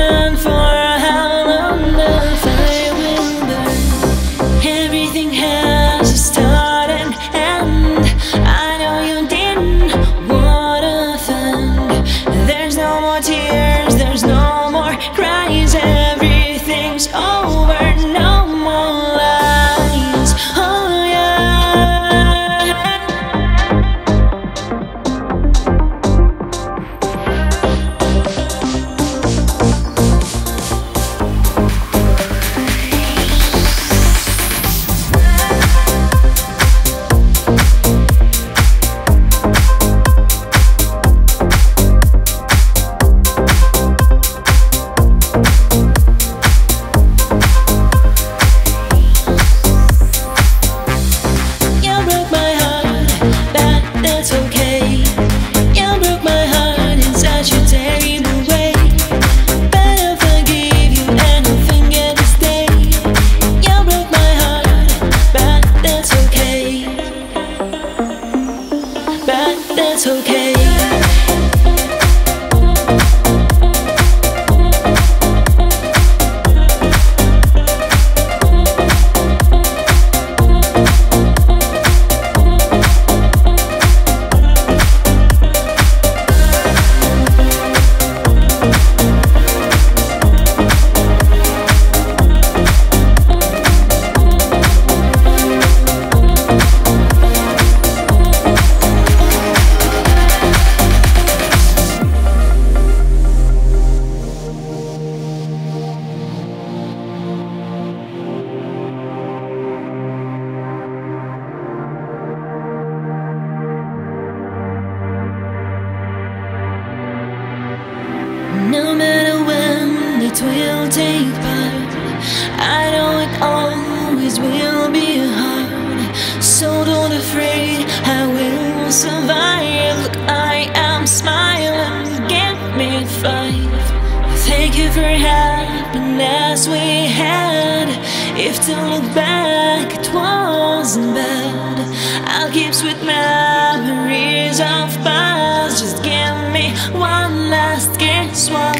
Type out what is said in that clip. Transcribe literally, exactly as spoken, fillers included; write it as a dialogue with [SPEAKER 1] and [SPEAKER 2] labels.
[SPEAKER 1] even for how long the fire will burn. Everything has a start and end. I know you didn't want to offend. There's no more tears, there's no more cries. Everything's over, no more lies. Oh yeah. That's okay. You broke my heart in such a terrible way. But I'll forgive you and I'll forget this day. You broke my heart, but that's okay. But that's okay. No matter when it will take part, I know it always will be hard. So don't afraid, I will survive. Look, I am smiling, get me five. Thank you for happiness we had. If to look back, it wasn't bad. I'll keep sweet memories of past. Just give me one last kiss. One